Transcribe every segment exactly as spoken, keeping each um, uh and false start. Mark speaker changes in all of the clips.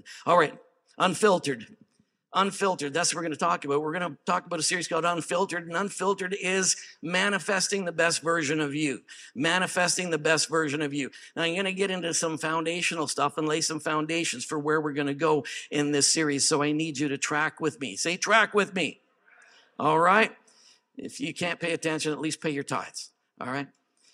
Speaker 1: unfiltered. All right, unfiltered. Unfiltered, that's what we're going to talk about. We're going to talk about a series called Unfiltered, and Unfiltered is manifesting the best version of you. Manifesting the best version of you. Now, I'm going to get into some foundational stuff and lay some foundations for where we're going to go in this series, so I need you to track with me. Say, track with me. All right? If you can't pay attention, at least pay your tithes. All right?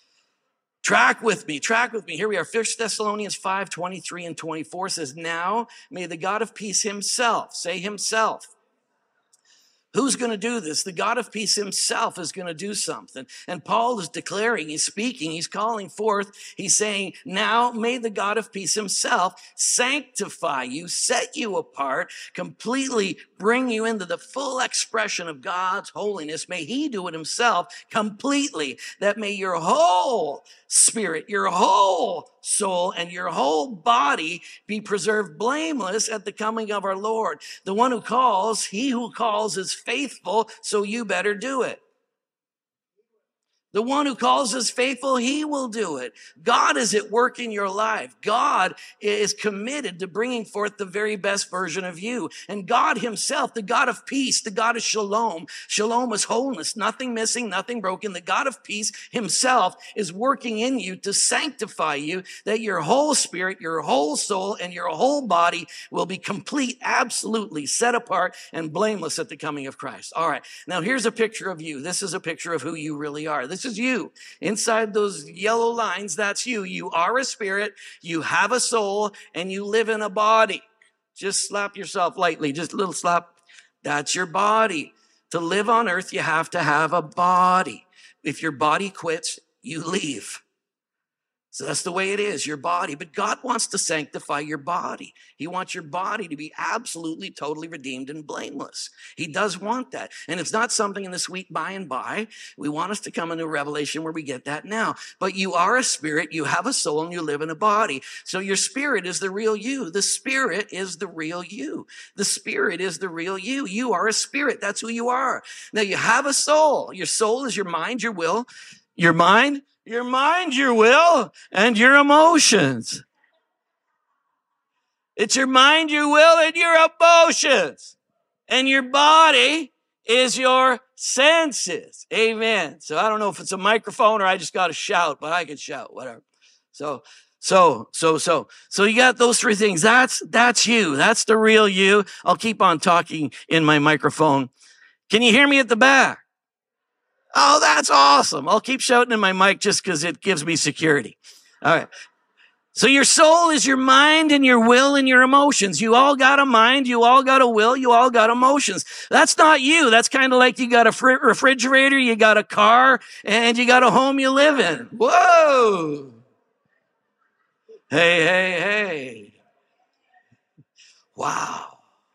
Speaker 1: Track with me, track with me. Here we are. First Thessalonians five, twenty-three and twenty-four says, now may the God of peace himself, say himself. Who's going to do this? The God of peace himself is going to do something. And Paul is declaring, he's speaking, he's calling forth. He's saying, now may the God of peace himself sanctify you, set you apart, completely bring you into the full expression of God's holiness. May he do it himself completely. That may your whole spirit, your whole soul, and your whole body be preserved blameless at the coming of our Lord. The one who calls, he who calls is faithful, so you better do it. The one who calls is faithful, he will do it. God is at work in your life. God is committed to bringing forth the very best version of you. And God himself, the God of peace, the God of shalom, shalom is wholeness, nothing missing, nothing broken. The God of peace himself is working in you to sanctify you, that your whole spirit, your whole soul, and your whole body will be complete, absolutely set apart and blameless at the coming of Christ. All right. Now here's a picture of you. This is a picture of who you really are. This This is you. Inside those yellow lines, that's you. You are a spirit, you have a soul, and you live in a body. Just slap yourself lightly, just a little slap. That's your body. To live on earth, you have to have a body. If your body quits, you leave. So that's the way it is, your body. But God wants to sanctify your body. He wants your body to be absolutely, totally redeemed and blameless. He does want that. And it's not something in the sweet by and by. We want us to come into a revelation where we get that now. But you are a spirit, you have a soul, and you live in a body. So your spirit is the real you. The spirit is the real you. The spirit is the real you. You are a spirit. That's who you are. Now you have a soul. Your soul is your mind, your will, your mind, Your mind, your will, and your emotions. It's your mind, your will, and your emotions. And your body is your senses. Amen. So I don't know if it's a microphone or I just got to shout, but I can shout, whatever. So, so, so, so, so you got those three things. That's, that's you. That's the real you. I'll keep on talking in my microphone. Can you hear me at the back? Oh, that's awesome. I'll keep shouting in my mic just because it gives me security. All right. So your soul is your mind and your will and your emotions. You all got a mind. You all got a will. You all got emotions. That's not you. That's kind of like you got a fr- refrigerator, you got a car, and you got a home you live in. Whoa. Hey, hey, hey. Wow.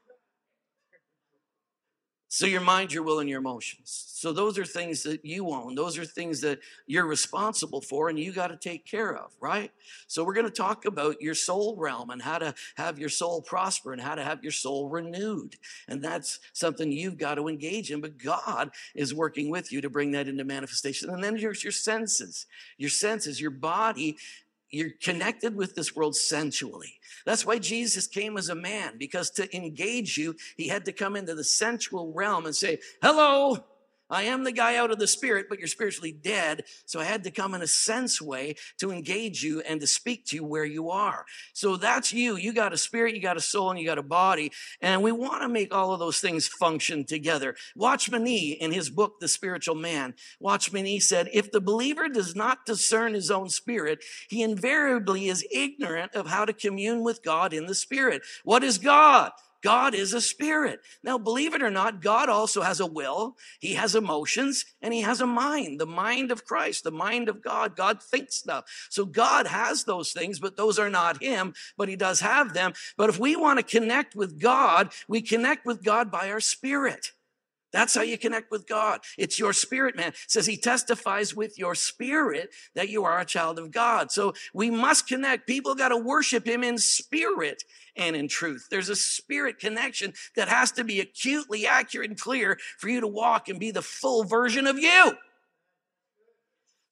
Speaker 1: So your mind, your will, and your emotions. So those are things that you own. Those are things that you're responsible for and you got to take care of, right? So we're going to talk about your soul realm and how to have your soul prosper and how to have your soul renewed. And that's something you've got to engage in, but God is working with you to bring that into manifestation. And then there's your senses. Your senses, your body, you're connected with this world sensually. That's why Jesus came as a man, because to engage you, he had to come into the sensual realm and say, hello, I am the guy out of the spirit, but you're spiritually dead. So I had to come in a sense way to engage you and to speak to you where you are. So that's you. You got a spirit, you got a soul, and you got a body. And we want to make all of those things function together. Watchman Nee, in his book, The Spiritual Man, Watchman Nee said, if the believer does not discern his own spirit, he invariably is ignorant of how to commune with God in the spirit. What is God? God is a spirit. Now, believe it or not, God also has a will. He has emotions and he has a mind, the mind of Christ, the mind of God. God thinks stuff. So God has those things, but those are not him, but he does have them. But if we want to connect with God, we connect with God by our spirit. That's how you connect with God. It's your spirit, man. It says he testifies with your spirit that you are a child of God. So we must connect. People got to worship him in spirit and in truth. There's a spirit connection that has to be acutely accurate and clear for you to walk and be the full version of you.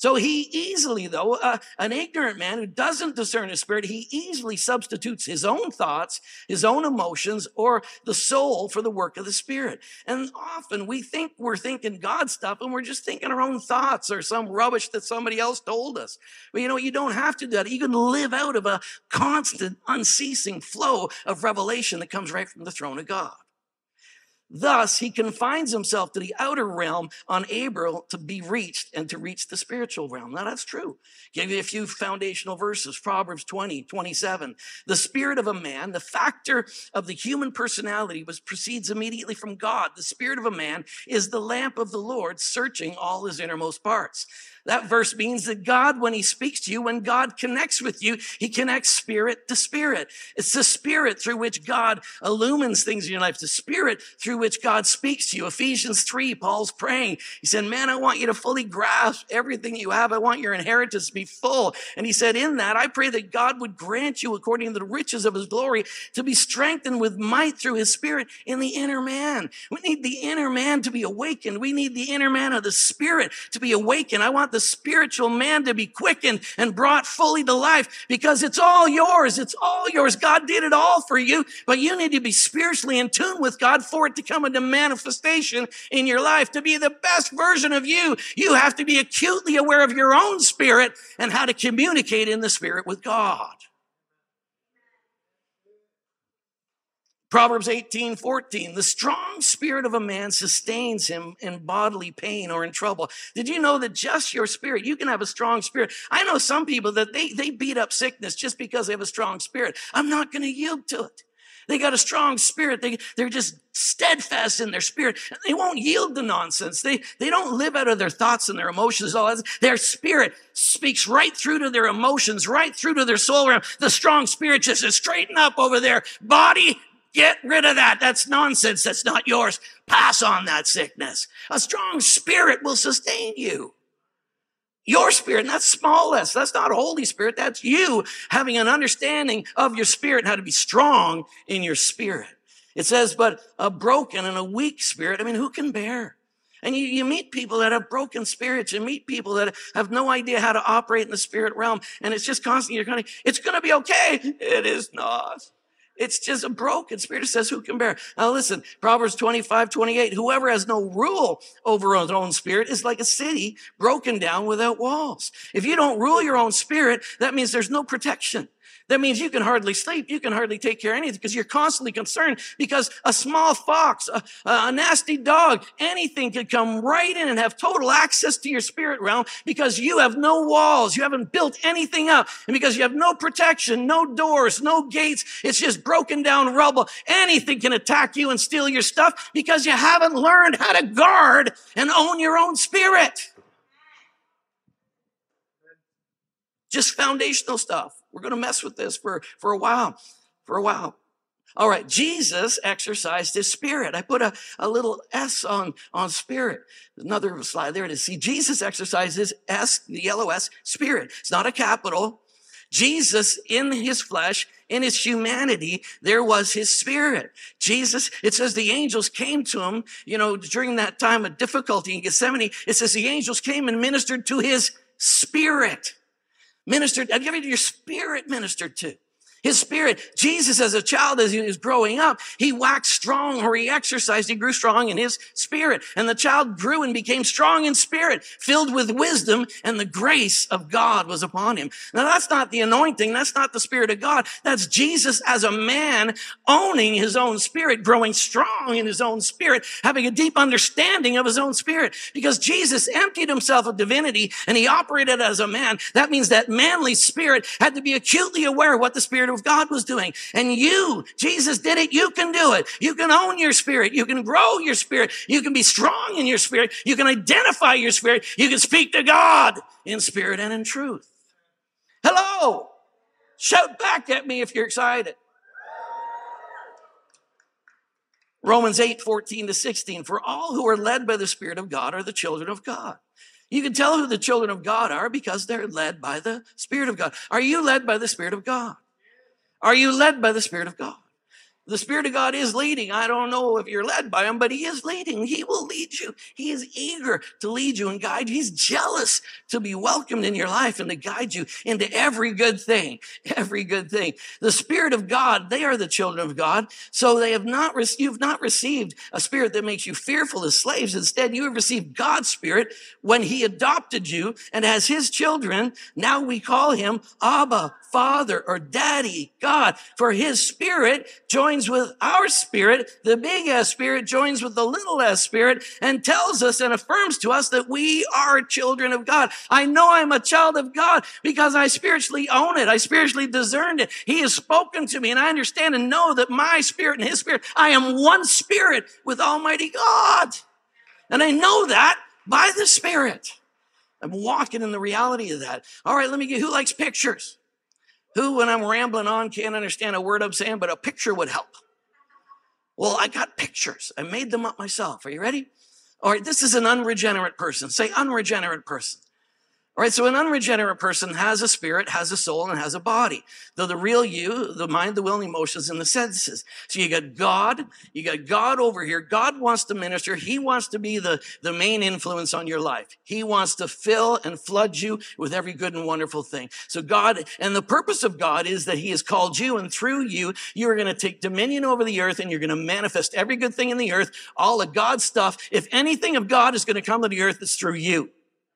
Speaker 1: So he easily, though, uh, an ignorant man who doesn't discern his spirit, he easily substitutes his own thoughts, his own emotions, or the soul for the work of the Spirit. And often we think we're thinking God stuff and we're just thinking our own thoughts or some rubbish that somebody else told us. But you know, you don't have to do that. You can live out of a constant, unceasing flow of revelation that comes right from the throne of God. Thus, he confines himself to the outer realm, unable to be reached and to reach the spiritual realm. Now, that's true. Give you a few foundational verses. Proverbs twenty, twenty-seven. The spirit of a man, the factor of the human personality, was proceeds immediately from God. The spirit of a man is the lamp of the Lord, searching all his innermost parts. That verse means that God, when he speaks to you, when God connects with you, he connects spirit to spirit. It's the spirit through which God illumines things in your life, the spirit through which God speaks to you. Ephesians three, Paul's praying. He said, man, I want you to fully grasp everything you have. I want your inheritance to be full. And he said, in that, I pray that God would grant you, according to the riches of his glory, to be strengthened with might through his spirit in the inner man. We need the inner man to be awakened. We need the inner man of the spirit to be awakened. I want the spiritual man to be quickened and brought fully to life, because it's all yours. It's all yours. God did it all for you, but you need to be spiritually in tune with God for it to come into manifestation in your life. To be the best version of you, you have to be acutely aware of your own spirit and how to communicate in the spirit with God. Proverbs eighteen, fourteen, the strong spirit of a man sustains him in bodily pain or in trouble. Did you know that just your spirit, you can have a strong spirit? I know some people that they, they beat up sickness just because they have a strong spirit. I'm not going to yield to it. They got a strong spirit. They, they're just steadfast in their spirit. They won't yield to nonsense. They, they don't live out of their thoughts and their emotions. All that. Their spirit speaks right through to their emotions, right through to their soul realm. The strong spirit just says, straighten up over there. Body, get rid of that. That's nonsense. That's not yours. Pass on that sickness. A strong spirit will sustain you. Your spirit, and that's small s. That's not Holy Spirit. That's you having an understanding of your spirit and how to be strong in your spirit. It says, but a broken and a weak spirit, I mean, who can bear? And you, you meet people that have broken spirits. You meet people that have no idea how to operate in the spirit realm. And it's just constantly, you're going to, it's going to be okay. It is not. It's just a broken spirit. It says, who can bear? Now listen, Proverbs twenty-five, twenty-eight, whoever has no rule over his own spirit is like a city broken down without walls. If you don't rule your own spirit, that means there's no protection. That means you can hardly sleep. You can hardly take care of anything because you're constantly concerned, because a small fox, a, a nasty dog, anything could come right in and have total access to your spirit realm because you have no walls. You haven't built anything up. And because you have no protection, no doors, no gates, it's just broken down rubble. Anything can attack you and steal your stuff because you haven't learned how to guard and own your own spirit. Just foundational stuff. We're going to mess with this for, for a while, for a while. All right, Jesus exercised his spirit. I put a, a little S on, on spirit. Another slide, there it is. See, Jesus exercised his S, the yellow S, spirit. It's not a capital. Jesus, in his flesh, in his humanity, there was his spirit. Jesus, it says the angels came to him, you know, during that time of difficulty in Gethsemane. It says the angels came and ministered to his spirit. Ministered, have you ever your spirit ministered to? His spirit. Jesus, as a child, as he was growing up, he waxed strong, or he exercised, he grew strong in his spirit. And the child grew and became strong in spirit, filled with wisdom, and the grace of God was upon him. Now, that's not the anointing. That's not the Spirit of God. That's Jesus as a man owning his own spirit, growing strong in his own spirit, having a deep understanding of his own spirit. Because Jesus emptied himself of divinity and he operated as a man. That means that manly spirit had to be acutely aware of what the Spirit of God was doing. And you, Jesus did it. You can do it. You can own your spirit. You can grow your spirit. You can be strong in your spirit. You can identify your spirit. You can speak to God in spirit and in truth. Hello. Shout back at me if you're excited. Romans eight, fourteen to sixteen. For all who are led by the Spirit of God are the children of God. You can tell who the children of God are because they're led by the Spirit of God. Are you led by the Spirit of God? Are you led by the Spirit of God? The Spirit of God is leading. I don't know if you're led by him, but he is leading. He will lead you. He is eager to lead you and guide you. He's jealous to be welcomed in your life and to guide you into every good thing, every good thing. The Spirit of God, they are the children of God. So they have not, re- you've not received a spirit that makes you fearful as slaves. Instead, you have received God's Spirit when he adopted you, and as his children, now we call him Abba, Father, or Daddy, God. For his Spirit joins with our spirit, the big S Spirit joins with the little S Spirit, and tells us and affirms to us that we are children of God. I know I'm a child of God because I spiritually own it. I spiritually discerned it. He has spoken to me, and I understand and know that my spirit and his spirit, I am one spirit with Almighty God. And I know that by the Spirit. I'm walking in the reality of that. All right, let me get, who likes pictures? Who, when I'm rambling on, can't understand a word I'm saying, but a picture would help? Well, I got pictures. I made them up myself. Are you ready? All right, this is an unregenerate person. Say unregenerate person. All right, so an unregenerate person has a spirit, has a soul, and has a body. Though the real you, the mind, the will, and the emotions, and the senses. So you got God, you got God over here. God wants to minister. He wants to be the, the main influence on your life. He wants to fill and flood you with every good and wonderful thing. So God, and the purpose of God is that he has called you, and through you, you are going to take dominion over the earth, and you're going to manifest every good thing in the earth, all of God's stuff. If anything of God is going to come to the earth, it's through you.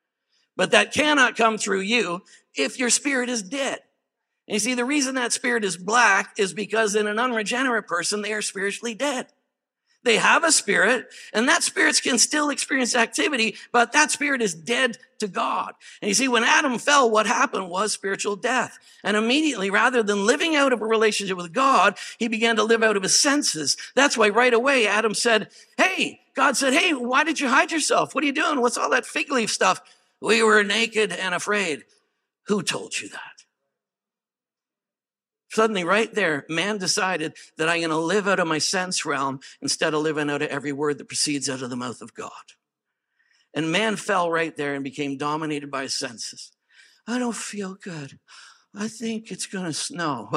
Speaker 1: But that cannot come through you if your spirit is dead. And you see, the reason that spirit is black is because in an unregenerate person, they are spiritually dead. They have a spirit, and that spirit can still experience activity, but that spirit is dead to God. And you see, when Adam fell, what happened was spiritual death. And immediately, rather than living out of a relationship with God, he began to live out of his senses. That's why right away, Adam said, hey, God said, hey, why did you hide yourself? What are you doing? What's all that fig leaf stuff? We were naked and afraid. Who told you that? Suddenly, right there, man decided that I'm going to live out of my sense realm instead of living out of every word that proceeds out of the mouth of God. And man fell right there and became dominated by his senses. I don't feel good. I think it's going to snow.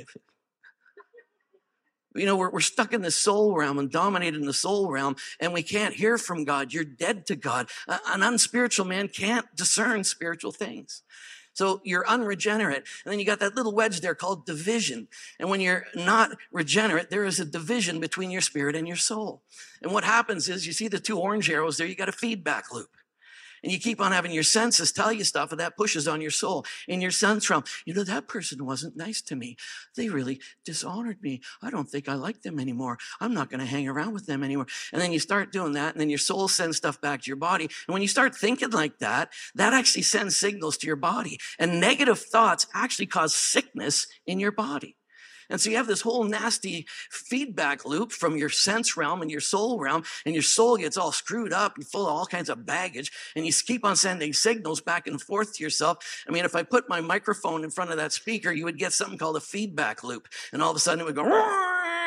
Speaker 1: You know, we're, we're stuck in the soul realm and dominated in the soul realm, and we can't hear from God. You're dead to God. An unspiritual man can't discern spiritual things. So you're unregenerate. And then you got that little wedge there called division. And when you're not regenerate, there is a division between your spirit and your soul. And what happens is, you see the two orange arrows there, you got a feedback loop. And you keep on having your senses tell you stuff, and that pushes on your soul. In your sense realm, you know, that person wasn't nice to me. They really dishonored me. I don't think I like them anymore. I'm not going to hang around with them anymore. And then you start doing that, and then your soul sends stuff back to your body. And when you start thinking like that, that actually sends signals to your body. And negative thoughts actually cause sickness in your body. And so you have this whole nasty feedback loop from your sense realm and your soul realm, and your soul gets all screwed up and full of all kinds of baggage, and you keep on sending signals back and forth to yourself. I mean, if I put my microphone in front of that speaker, you would get something called a feedback loop, and all of a sudden it would go,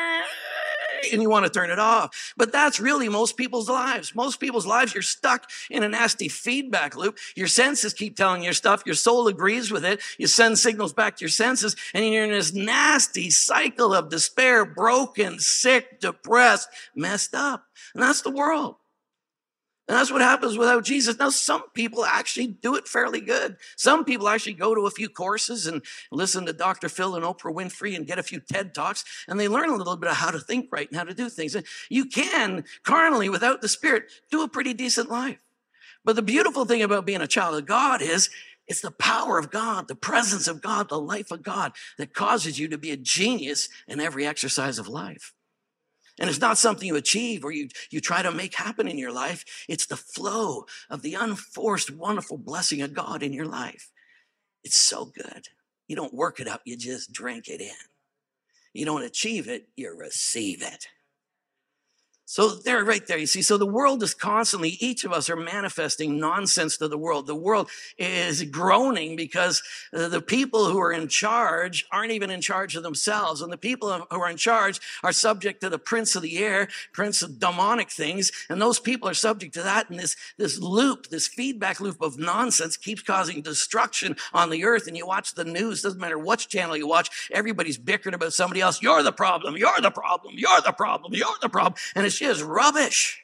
Speaker 1: and you want to turn it off. But that's really most people's lives. Most people's lives, you're stuck in a nasty feedback loop. Your senses keep telling you stuff. Your soul agrees with it. You send signals back to your senses, and you're in this nasty cycle of despair, broken, sick, depressed, messed up. And that's the world. And that's what happens without Jesus. Now, some people actually do it fairly good. Some people actually go to a few courses and listen to Doctor Phil and Oprah Winfrey and get a few TED Talks, and they learn a little bit of how to think right and how to do things. And you can, carnally, without the Spirit, do a pretty decent life. But the beautiful thing about being a child of God is it's the power of God, the presence of God, the life of God that causes you to be a genius in every exercise of life. And it's not something you achieve or you, you try to make happen in your life. It's the flow of the unforced, wonderful blessing of God in your life. It's so good. You don't work it up, you just drink it in. You don't achieve it, you receive it. So there, right there, you see, so the world is constantly, each of us are manifesting nonsense to the world. The world is groaning because the people who are in charge aren't even in charge of themselves. And the people who are in charge are subject to the prince of the air, prince of demonic things. And those people are subject to that. And this, this loop, this feedback loop of nonsense keeps causing destruction on the earth. And you watch the news, doesn't matter which channel you watch, everybody's bickering about somebody else. You're the problem, you're the problem, you're the problem, you're the problem. And it's just rubbish.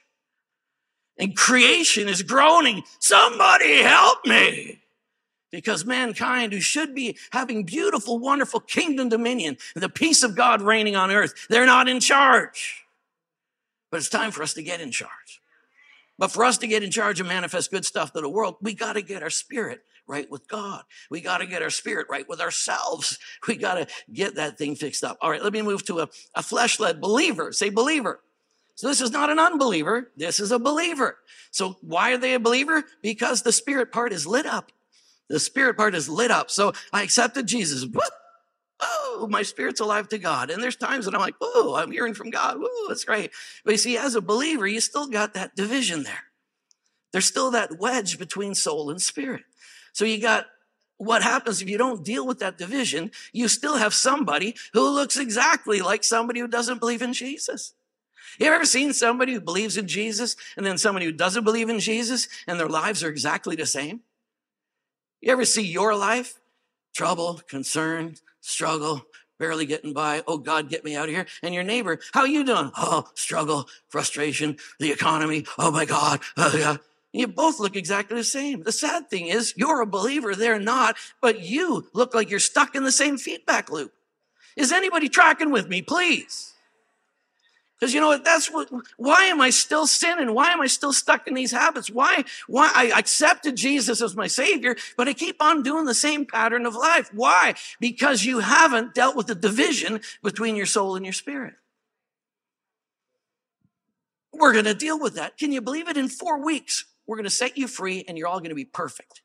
Speaker 1: And creation is groaning, somebody help me. Because mankind, who should be having beautiful, wonderful kingdom dominion, the peace of God reigning on earth, they're not in charge. But it's time for us to get in charge. But for us to get in charge and manifest good stuff to the world, we got to get our spirit right with God. We got to get our spirit right with ourselves. We got to get that thing fixed up. All right, let me move to a, a flesh-led believer. Say believer. So this is not an unbeliever. This is a believer. So why are they a believer? Because the spirit part is lit up. The spirit part is lit up. So I accepted Jesus. Whoop. Oh, my spirit's alive to God. And there's times that I'm like, oh, I'm hearing from God. Oh, that's great. But you see, as a believer, you still got that division there. There's still that wedge between soul and spirit. So you got what happens if you don't deal with that division. You still have somebody who looks exactly like somebody who doesn't believe in Jesus. You ever seen somebody who believes in Jesus and then somebody who doesn't believe in Jesus and their lives are exactly the same? You ever see your life? Trouble, concern, struggle, barely getting by. Oh, God, get me out of here. And your neighbor, how you doing? Oh, struggle, frustration, the economy. Oh, my God. Oh, yeah. You both look exactly the same. The sad thing is you're a believer, they're not, but you look like you're stuck in the same feedback loop. Is anybody tracking with me, please? Because you know what, that's what, why am I still sinning? Why am I still stuck in these habits? Why, why I accepted Jesus as my Savior, but I keep on doing the same pattern of life. Why? Because you haven't dealt with the division between your soul and your spirit. We're going to deal with that. Can you believe it? In four weeks, we're going to set you free and you're all going to be perfect.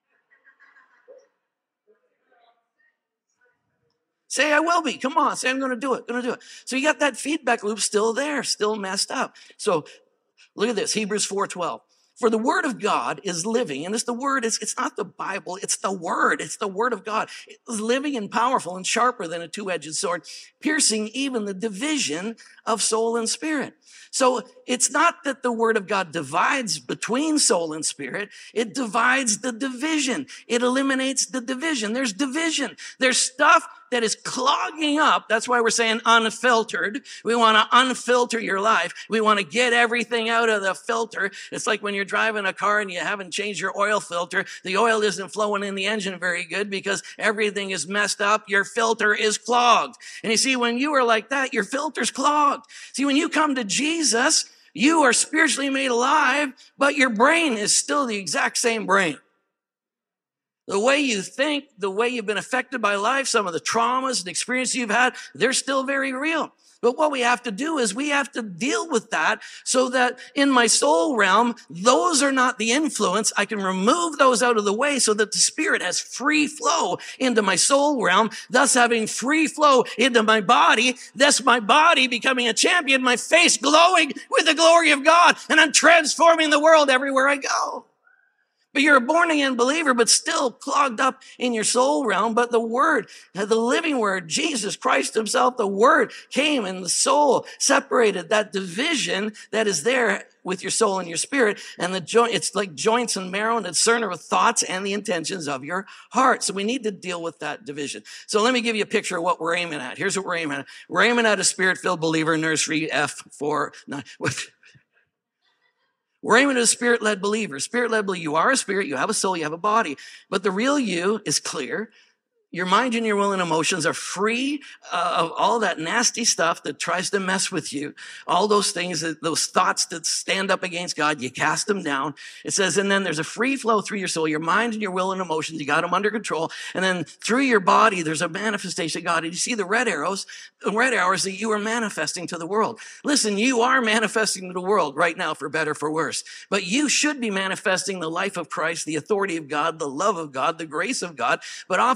Speaker 1: Say, I will be. Come on. Say, I'm going to do it. Going to do it. So you got that feedback loop still there, still messed up. So look at this, Hebrews four twelve. For the word of God is living, and it's the word, it's, it's not the Bible, it's the word, it's the word of God. It's living and powerful and sharper than a two-edged sword, piercing even the division of soul and spirit. So it's not that the word of God divides between soul and spirit, it divides the division. It eliminates the division. There's division. There's stuff that is clogging up. That's why we're saying unfiltered. We want to unfilter your life. We want to get everything out of the filter. It's like when you're driving a car and you haven't changed your oil filter. The oil isn't flowing in the engine very good because everything is messed up. Your filter is clogged. And you see, when you are like that, your filter's clogged. See, when you come to Jesus, you are spiritually made alive, but your brain is still the exact same brain. The way you think, the way you've been affected by life, some of the traumas and experiences you've had, they're still very real. But what we have to do is we have to deal with that so that in my soul realm, those are not the influence. I can remove those out of the way so that the spirit has free flow into my soul realm, thus having free flow into my body, thus my body becoming a champion, my face glowing with the glory of God, and I'm transforming the world everywhere I go. But you're a born-again believer, but still clogged up in your soul realm. But the Word, the living Word, Jesus Christ himself, the Word came and the soul separated that division that is there with your soul and your spirit. And the joint, it's like joints and marrow and a discerner of thoughts and the intentions of your heart. So we need to deal with that division. So let me give you a picture of what we're aiming at. Here's what we're aiming at. We're aiming at a spirit-filled believer, nursery F four nine. We're aiming at a spirit-led believer. Spirit-led believer, you are a spirit, you have a soul, you have a body. But the real you is clear. Your mind and your will and emotions are free uh, of all that nasty stuff that tries to mess with you. All those things, that, those thoughts that stand up against God, you cast them down. It says, and then there's a free flow through your soul, your mind and your will and emotions. You got them under control. And then through your body, there's a manifestation of God. And you see the red arrows, the red arrows that you are manifesting to the world. Listen, you are manifesting to the world right now for better, for worse. But you should be manifesting the life of Christ, the authority of God, the love of God, the grace of God. But often we get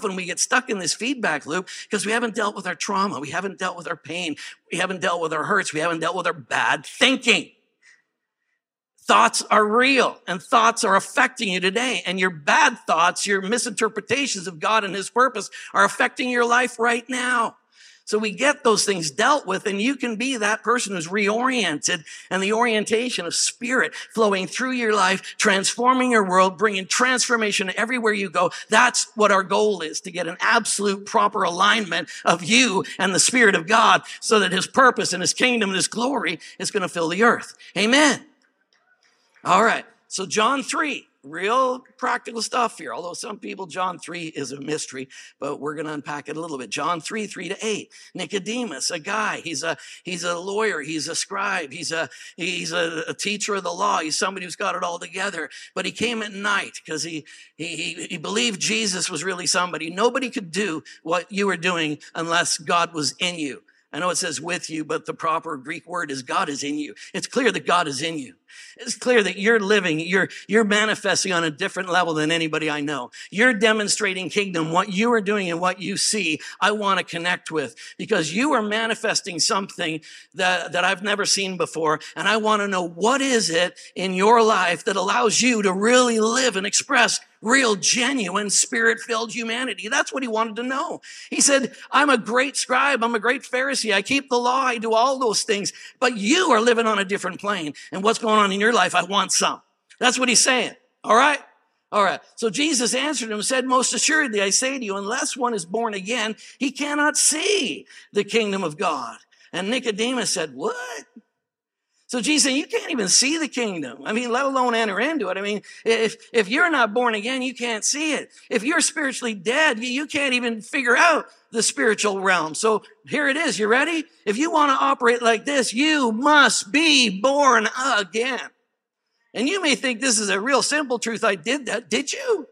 Speaker 1: stuck in this feedback loop because we haven't dealt with our trauma. We haven't dealt with our pain. We haven't dealt with our hurts. We haven't dealt with our bad thinking. Thoughts are real, and thoughts are affecting you today. And your bad thoughts, your misinterpretations of God and his purpose are affecting your life right now. So we get those things dealt with, and you can be that person who's reoriented, and the orientation of spirit flowing through your life, transforming your world, bringing transformation everywhere you go. That's what our goal is, to get an absolute proper alignment of you and the Spirit of God so that his purpose and his kingdom and his glory is going to fill the earth. Amen. All right. So John three, real practical stuff here. Although some people, John three is a mystery, but we're going to unpack it a little bit. John three, three to eight. Nicodemus, a guy. He's a, he's a lawyer. He's a scribe. He's a, he's a, a teacher of the law. He's somebody who's got it all together. But he came at night because he, he, he, he believed Jesus was really somebody. Nobody could do what you were doing unless God was in you. I know it says with you, but the proper Greek word is God is in you. It's clear that God is in you. It's clear that you're living, you're, you're manifesting on a different level than anybody I know. You're demonstrating kingdom. What you are doing and what you see, I want to connect with, because you are manifesting something that, that I've never seen before. And I want to know, what is it in your life that allows you to really live and express real, genuine, spirit-filled humanity? That's what he wanted to know. He said, I'm a great scribe. I'm a great Pharisee. I keep the law. I do all those things. But you are living on a different plane. And what's going on in your life, I want some. That's what he's saying. All right? All right. So Jesus answered him and said, most assuredly, I say to you, unless one is born again, he cannot see the kingdom of God. And Nicodemus said, what? So Jesus said, you can't even see the kingdom. I mean, let alone enter into it. I mean, if, if you're not born again, you can't see it. If you're spiritually dead, you, you can't even figure out the spiritual realm. So here it is. You ready? If you want to operate like this, you must be born again. And you may think this is a real simple truth. I did that. Did you?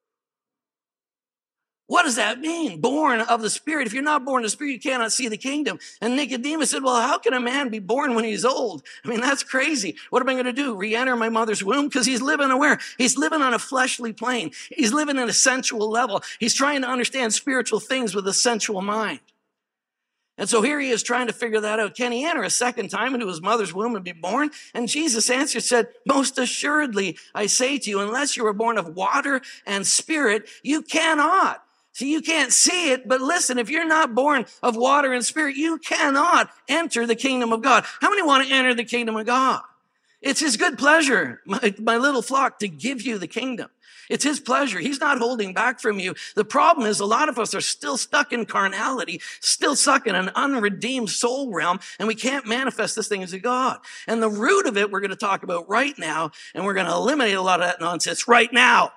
Speaker 1: What does that mean? Born of the Spirit. If you're not born of the Spirit, you cannot see the kingdom. And Nicodemus said, well, how can a man be born when he's old? I mean, that's crazy. What am I going to do? Re-enter my mother's womb? Because he's living where? He's living on a fleshly plane. He's living at a sensual level. He's trying to understand spiritual things with a sensual mind. And so here he is trying to figure that out. Can he enter a second time into his mother's womb and be born? And Jesus answered, said, most assuredly, I say to you, unless you are born of water and spirit, you cannot. See, you can't see it, but listen, if you're not born of water and spirit, you cannot enter the kingdom of God. How many want to enter the kingdom of God? It's his good pleasure, my, my little flock, to give you the kingdom. It's his pleasure. He's not holding back from you. The problem is a lot of us are still stuck in carnality, still stuck in an unredeemed soul realm, and we can't manifest this thing as a God. And the root of it we're going to talk about right now, and we're going to eliminate a lot of that nonsense right now.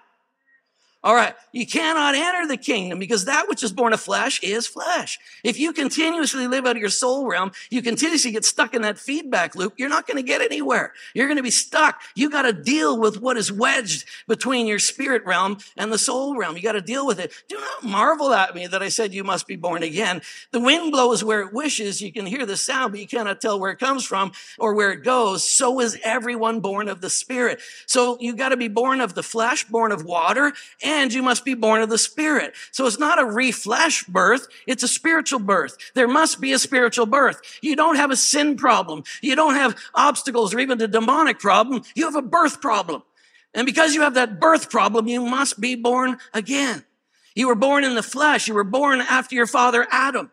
Speaker 1: All right. You cannot enter the kingdom because that which is born of flesh is flesh. If you continuously live out of your soul realm, you continuously get stuck in that feedback loop, you're not going to get anywhere. You're going to be stuck. You got to deal with what is wedged between your spirit realm and the soul realm. You got to deal with it. Do not marvel at me that I said you must be born again. The wind blows where it wishes. You can hear the sound, but you cannot tell where it comes from or where it goes. So is everyone born of the Spirit. So you got to be born of the flesh, born of water, and you must be born of the Spirit. So it's not a re-flesh birth. It's a spiritual birth. There must be a spiritual birth. You don't have a sin problem. You don't have obstacles or even a demonic problem. You have a birth problem. And because you have that birth problem, you must be born again. You were born in the flesh. You were born after your father, Adam.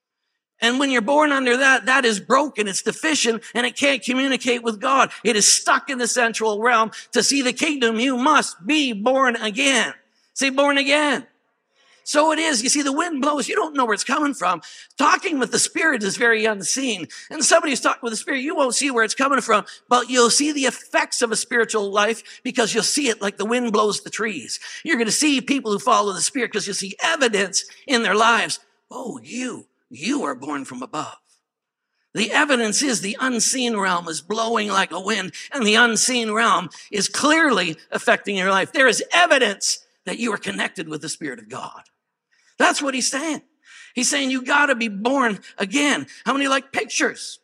Speaker 1: And when you're born under that, that is broken, it's deficient, and it can't communicate with God. It is stuck in the sensual realm. To see the kingdom, you must be born again. Say, born again. So it is. You see, the wind blows. You don't know where it's coming from. Talking with the Spirit is very unseen. And somebody who's talking with the Spirit, you won't see where it's coming from, but you'll see the effects of a spiritual life because you'll see it like the wind blows the trees. You're going to see people who follow the Spirit because you'll see evidence in their lives. Oh, you, you are born from above. The evidence is the unseen realm is blowing like a wind, and the unseen realm is clearly affecting your life. There is evidence that you are connected with the Spirit of God. That's what he's saying. He's saying you got to be born again. How many like pictures?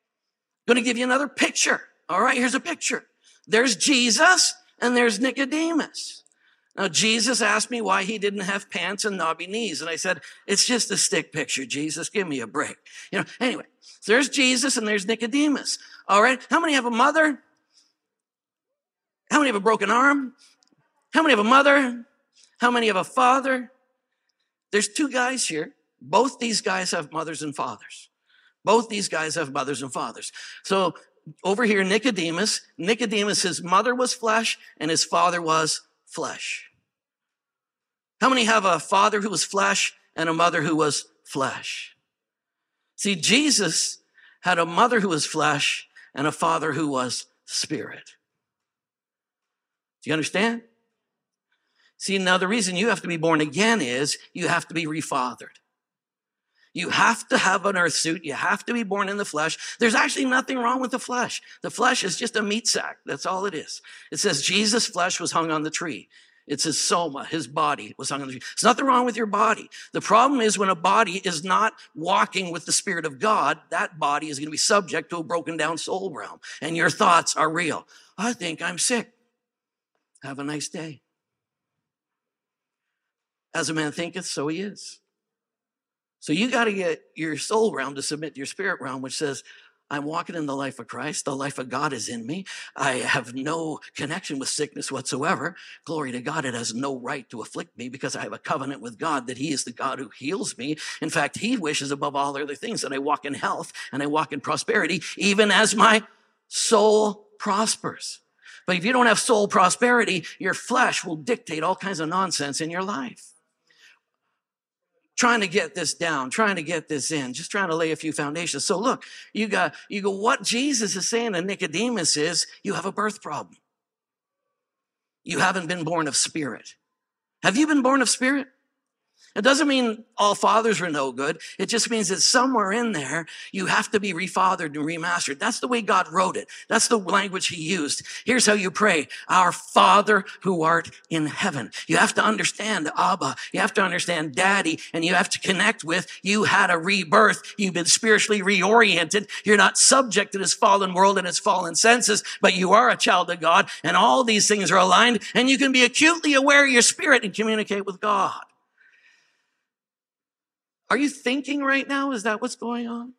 Speaker 1: I'm going to give you another picture. All right, here's a picture. There's Jesus and there's Nicodemus. Now, Jesus asked me why he didn't have pants and knobby knees. And I said, it's just a stick picture, Jesus. Give me a break. You know, anyway, so there's Jesus and there's Nicodemus. All right. How many have a mother? How many have a broken arm? How many have a mother? How many have a father? There's two guys here. Both these guys have mothers and fathers. Both these guys have mothers and fathers. So over here, Nicodemus, Nicodemus, his mother was flesh and his father was flesh. How many have a father who was flesh and a mother who was flesh? See, Jesus had a mother who was flesh and a father who was spirit. Do you understand? See, now the reason you have to be born again is you have to be refathered. You have to have an earth suit. You have to be born in the flesh. There's actually nothing wrong with the flesh. The flesh is just a meat sack. That's all it is. It says Jesus' flesh was hung on the tree. It's his soma, his body was hung on the tree. There's nothing wrong with your body. The problem is when a body is not walking with the Spirit of God, that body is going to be subject to a broken down soul realm. And your thoughts are real. I think I'm sick. Have a nice day. As a man thinketh, so he is. So you got to get your soul realm to submit to your spirit realm, which says, I'm walking in the life of Christ. The life of God is in me. I have no connection with sickness whatsoever. Glory to God. It has no right to afflict me because I have a covenant with God that he is the God who heals me. In fact, he wishes above all other things that I walk in health and I walk in prosperity, even as my soul prospers. But if you don't have soul prosperity, your flesh will dictate all kinds of nonsense in your life. Trying to get this down, trying to get this in, just trying to lay a few foundations. So look, you got, you go, what Jesus is saying to Nicodemus is, you have a birth problem. You haven't been born of spirit. Have you been born of spirit? It doesn't mean all fathers are no good. It just means that somewhere in there, you have to be refathered and remastered. That's the way God wrote it. That's the language he used. Here's how you pray. Our Father who art in heaven. You have to understand Abba. You have to understand Daddy. And you have to connect with, you had a rebirth. You've been spiritually reoriented. You're not subject to this fallen world and its fallen senses, but you are a child of God. And all these things are aligned. And you can be acutely aware of your spirit and communicate with God. Are you thinking right now? Is that what's going on?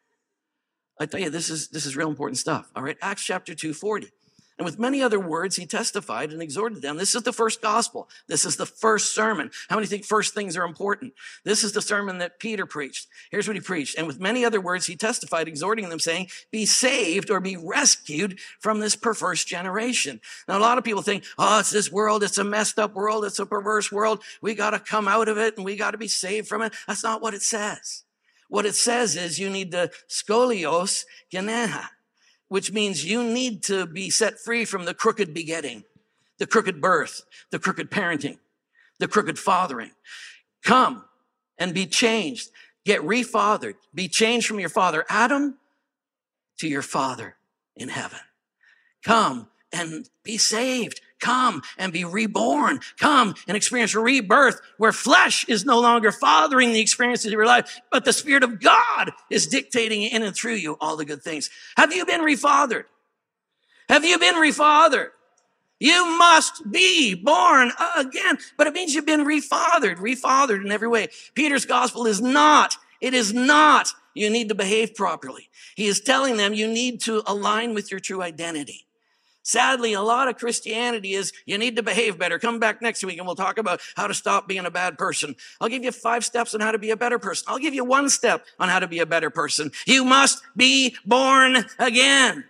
Speaker 1: I tell you, this is, this is real important stuff. All right. Acts chapter two forty. And with many other words, he testified and exhorted them. This is the first gospel. This is the first sermon. How many think first things are important? This is the sermon that Peter preached. Here's what he preached. And with many other words, he testified, exhorting them, saying, be saved or be rescued from this perverse generation. Now, a lot of people think, oh, it's this world. It's a messed up world. It's a perverse world. We got to come out of it and we got to be saved from it. That's not what it says. What it says is you need the skolios geneha, which means you need to be set free from the crooked begetting, the crooked birth, the crooked parenting, the crooked fathering. Come and be changed. Get refathered. Be changed from your father Adam to your Father in heaven. Come and be saved. Come and be reborn. Come and experience rebirth where flesh is no longer fathering the experiences of your life, but the Spirit of God is dictating in and through you all the good things. Have you been refathered? Have you been refathered? You must be born again, but it means you've been refathered, refathered in every way. Peter's gospel is not, it is not, you need to behave properly. He is telling them you need to align with your true identity. Sadly, a lot of Christianity is you need to behave better. Come back next week and we'll talk about how to stop being a bad person. I'll give you five steps on how to be a better person. I'll give you one step on how to be a better person. You must be born again.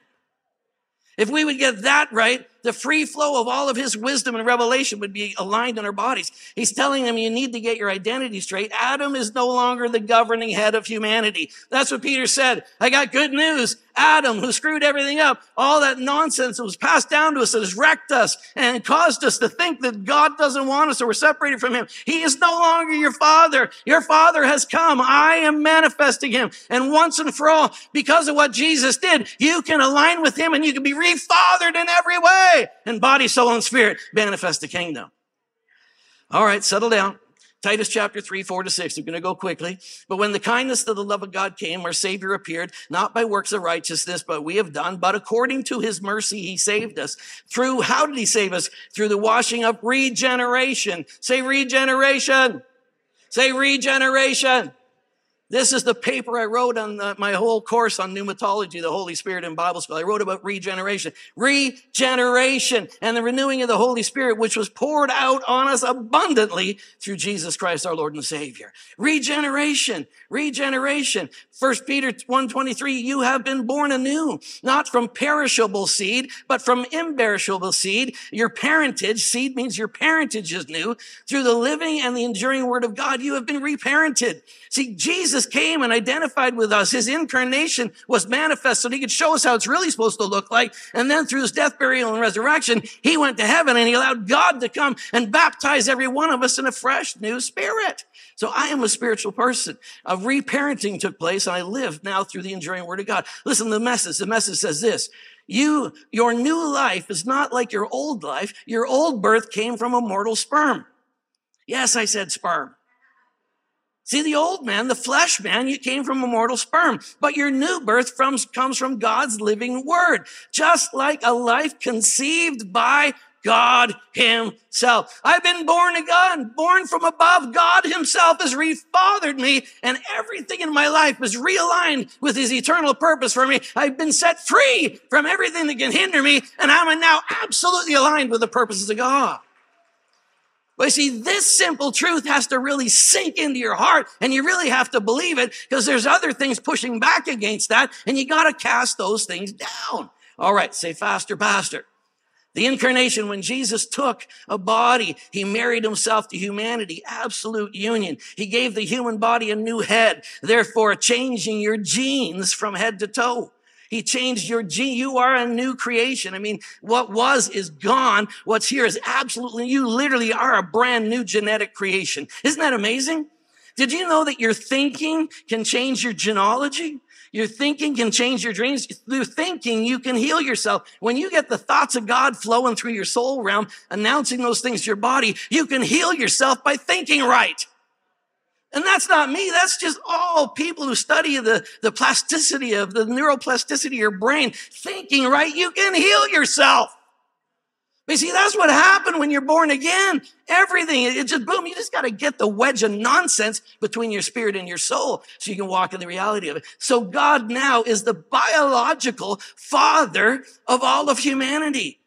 Speaker 1: If we would get that right, the free flow of all of his wisdom and revelation would be aligned in our bodies. He's telling them you need to get your identity straight. Adam is no longer the governing head of humanity. That's what Peter said. I got good news. Adam, who screwed everything up, all that nonsense that was passed down to us that has wrecked us and caused us to think that God doesn't want us or we're separated from him. He is no longer your father. Your father has come. I am manifesting him. And once and for all, because of what Jesus did, you can align with him and you can be refathered in every way. And body, soul, and spirit manifest the kingdom. All right, settle down. Titus chapter three, four to six. I'm going to go quickly. But when the kindness of the love of God came, our Savior appeared, not by works of righteousness, but we have done, but according to his mercy, he saved us. Through, how did he save us? Through the washing of regeneration. Say regeneration. Say regeneration. This is the paper I wrote on the, my whole course on pneumatology, the Holy Spirit in Bible school. I wrote about regeneration. Regeneration and the renewing of the Holy Spirit, which was poured out on us abundantly through Jesus Christ, our Lord and Savior. Regeneration, regeneration. First Peter one twenty-three, you have been born anew, not from perishable seed, but from imperishable seed. Your parentage, seed means your parentage is new. Through the living and the enduring word of God, you have been reparented. See, Jesus came and identified with us. His incarnation was manifest so he could show us how it's really supposed to look like. And then through his death, burial, and resurrection, he went to heaven and he allowed God to come and baptize every one of us in a fresh new spirit. So I am a spiritual person. A reparenting took place and I live now through the enduring word of God. Listen to the message. The message says this. You, your new life is not like your old life. Your old birth came from a mortal sperm. Yes, I said sperm. See, the old man, the flesh man, you came from a mortal sperm, but your new birth from, comes from God's living word, just like a life conceived by God himself. I've been born again, born from above. God himself has refathered me, and everything in my life is realigned with his eternal purpose for me. I've been set free from everything that can hinder me, and I'm now absolutely aligned with the purposes of God. But you see, this simple truth has to really sink into your heart, and you really have to believe it, because there's other things pushing back against that, and you got to cast those things down. All right, say faster, pastor. The incarnation, when Jesus took a body, he married himself to humanity, absolute union. He gave the human body a new head, therefore changing your genes from head to toe. He changed your gene. You are a new creation. I mean, what was is gone. What's here is absolutely, you literally are a brand new genetic creation. Isn't that amazing? Did you know that your thinking can change your genealogy? Your thinking can change your dreams. Through thinking, you can heal yourself. When you get the thoughts of God flowing through your soul realm, announcing those things to your body, you can heal yourself by thinking right. And that's not me. That's just all people who study the, the plasticity of the neuroplasticity of your brain. Thinking right, you can heal yourself. But you see, that's what happened when you're born again. Everything, it just boom, you just got to get the wedge of nonsense between your spirit and your soul so you can walk in the reality of it. So God now is the biological father of all of humanity.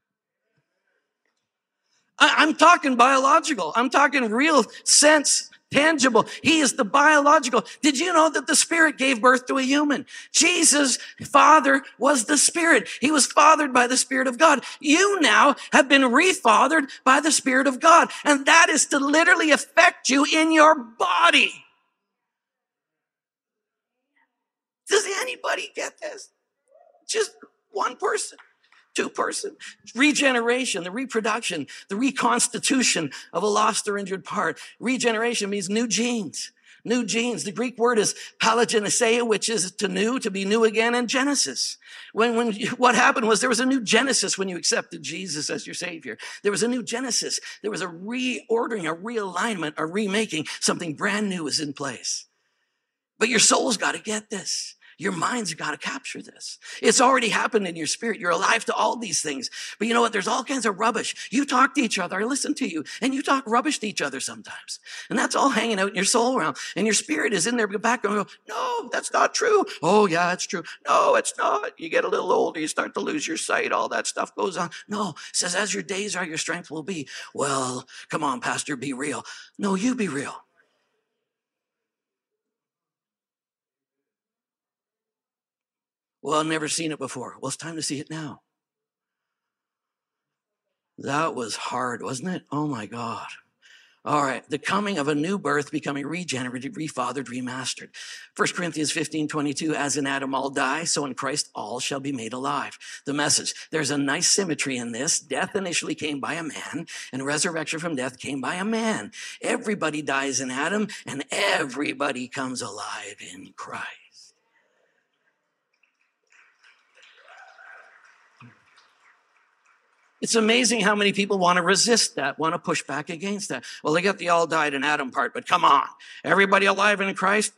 Speaker 1: I, I'm talking biological. I'm talking real sense. Tangible. He is the biological. Did you know that the Spirit gave birth to a human? Jesus' father was the Spirit. He was fathered by the Spirit of God. You now have been refathered by the Spirit of God. And that is to literally affect you in your body. Does anybody get this? Just one person. Two person, regeneration, the reproduction, the reconstitution of a lost or injured part. Regeneration means new genes, new genes. The Greek word is palagenesia, which is to new, to be new again, and Genesis. When, when, what happened was there was a new Genesis when you accepted Jesus as your Savior. There was a new Genesis. There was a reordering, a realignment, a remaking. Something brand new is in place. But your soul's got to get this. Your mind's got to capture this. It's already happened in your spirit. You're alive to all these things. But you know what? There's all kinds of rubbish. You talk to each other. I listen to you. And you talk rubbish to each other sometimes. And that's all hanging out in your soul realm. And your spirit is in there back going, no, that's not true. Oh, yeah, it's true. No, it's not. You get a little older. You start to lose your sight. All that stuff goes on. No, it says, as your days are, your strength will be. Well, come on, Pastor, be real. No, you be real. Well, I've never seen it before. Well, it's time to see it now. That was hard, wasn't it? Oh, my God. All right. The coming of a new birth, becoming regenerated, refathered, remastered. First Corinthians fifteen twenty-two, as in Adam all die, so in Christ all shall be made alive. The message. There's a nice symmetry in this. Death initially came by a man, and resurrection from death came by a man. Everybody dies in Adam, and everybody comes alive in Christ. It's amazing how many people want to resist that, want to push back against that. Well, they got the all died in Adam part, but come on. Everybody alive in Christ?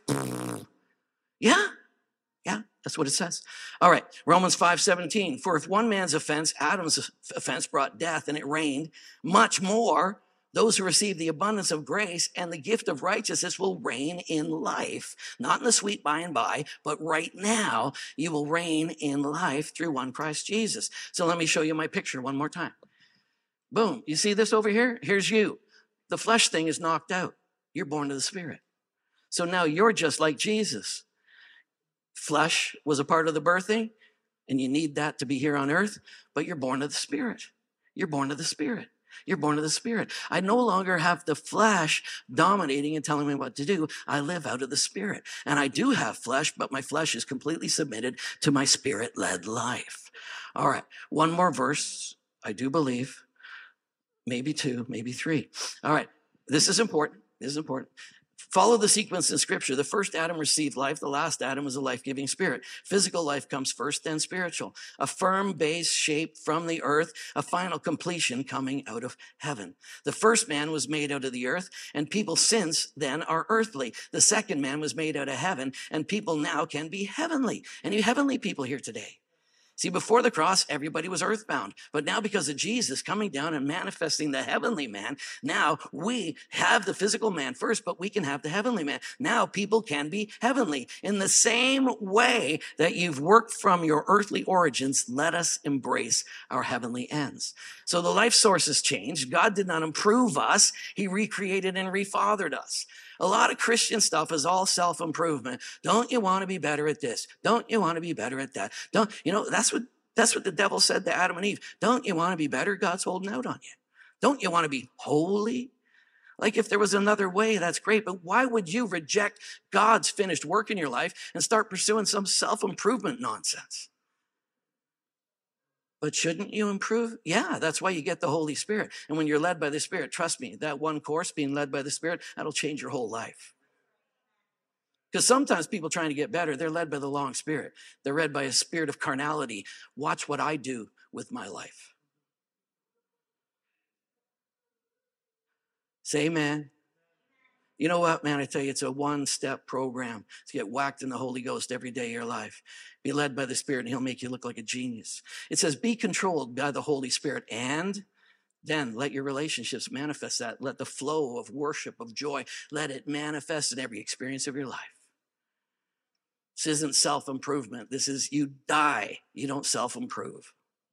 Speaker 1: Yeah, yeah, that's what it says. All right, Romans five seventeen. For if one man's offense, Adam's offense, brought death, and it reigned, much more those who receive the abundance of grace and the gift of righteousness will reign in life. Not in the sweet by and by, but right now you will reign in life through one Christ Jesus. So let me show you my picture one more time. Boom. You see this over here? Here's you. The flesh thing is knocked out. You're born of the Spirit. So now you're just like Jesus. Flesh was a part of the birthing, and you need that to be here on earth, but you're born of the Spirit. You're born of the Spirit. You're born of the Spirit. I no longer have the flesh dominating and telling me what to do. I live out of the Spirit. And I do have flesh, but my flesh is completely submitted to my Spirit-led life. All right, one more verse, I do believe. Maybe two, maybe three. All right, this is important. This is important. Follow the sequence in Scripture. The first Adam received life. The last Adam was a life-giving spirit. Physical life comes first, then spiritual. A firm base shaped from the earth, a final completion coming out of heaven. The first man was made out of the earth, and people since then are earthly. The second man was made out of heaven, and people now can be heavenly. Any heavenly people here today? See, before the cross, everybody was earthbound. But now because of Jesus coming down and manifesting the heavenly man, now we have the physical man first, but we can have the heavenly man. Now people can be heavenly. In the same way that you've worked from your earthly origins, let us embrace our heavenly ends. So the life source has changed. God did not improve us. He recreated and refathered us. A lot of Christian stuff is all self-improvement. Don't you want to be better at this? Don't you want to be better at that? Don't, you know, that's what, that's what the devil said to Adam and Eve. Don't you want to be better? God's holding out on you. Don't you want to be holy? Like if there was another way, that's great. But why would you reject God's finished work in your life and start pursuing some self-improvement nonsense? But shouldn't you improve? Yeah, that's why you get the Holy Spirit. And when you're led by the Spirit, trust me, that one course, being led by the Spirit, that'll change your whole life. Because sometimes people trying to get better, they're led by the wrong spirit. They're led by a spirit of carnality. Watch what I do with my life. Say amen. You know what, man, I tell you, it's a one-step program to get whacked in the Holy Ghost every day of your life. Be led by the Spirit, and he'll make you look like a genius. It says, be controlled by the Holy Spirit, and then let your relationships manifest that. Let the flow of worship, of joy, let it manifest in every experience of your life. This isn't self-improvement. This is you die. You don't self-improve.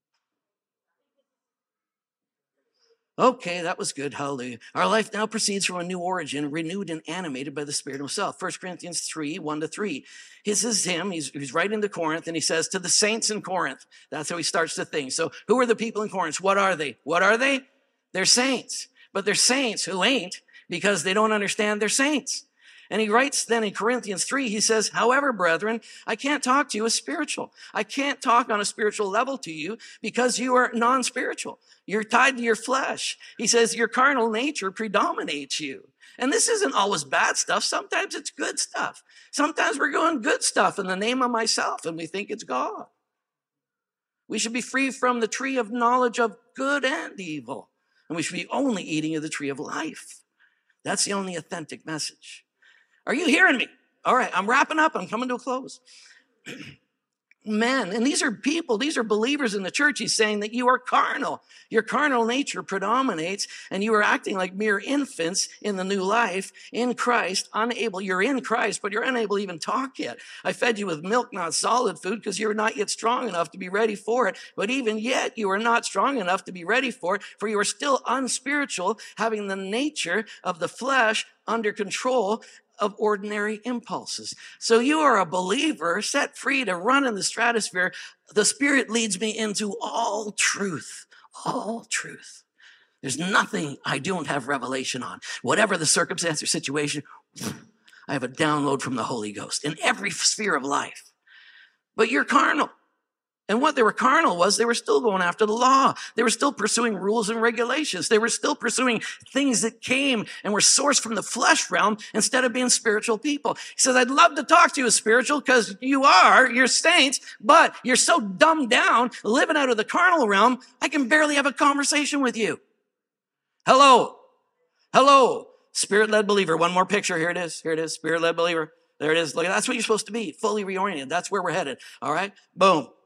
Speaker 1: Okay, that was good. Hallelujah. Our life now proceeds from a new origin, renewed and animated by the Spirit himself. First Corinthians three, one to three. This is him. He's, he's writing to Corinth, and he says, to the saints in Corinth. That's how he starts the thing. So who are the people in Corinth? What are they? What are they? They're saints. But they're saints who ain't because they don't understand they're saints. And he writes then in Corinthians three, he says, however, brethren, I can't talk to you as spiritual. I can't talk on a spiritual level to you because you are non-spiritual. You're tied to your flesh. He says your carnal nature predominates you. And this isn't always bad stuff. Sometimes it's good stuff. Sometimes we're going good stuff in the name of myself and we think it's God. We should be free from the tree of knowledge of good and evil. And we should be only eating of the tree of life. That's the only authentic message. Are you hearing me? All right, I'm wrapping up. I'm coming to a close. Men, and these are people, these are believers in the church. He's saying that you are carnal. Your carnal nature predominates, and you are acting like mere infants in the new life in Christ, unable. You're in Christ, but you're unable to even talk yet. I fed you with milk, not solid food, because you're not yet strong enough to be ready for it. But even yet, you are not strong enough to be ready for it, for you are still unspiritual, having the nature of the flesh under control of ordinary impulses. So you are a believer set free to run in the stratosphere. The Spirit leads me into all truth, all truth. There's nothing I don't have revelation on. Whatever the circumstance or situation, I have a download from the Holy Ghost in every sphere of life. But you're carnal. And what they were carnal was they were still going after the law. They were still pursuing rules and regulations. They were still pursuing things that came and were sourced from the flesh realm instead of being spiritual people. He says, I'd love to talk to you as spiritual because you are, you're saints, but you're so dumbed down, living out of the carnal realm, I can barely have a conversation with you. Hello. Hello. Spirit-led believer. One more picture. Here it is. Here it is. Spirit-led believer. There it is. Look, that's what you're supposed to be. Fully reoriented. That's where we're headed. All right. Boom.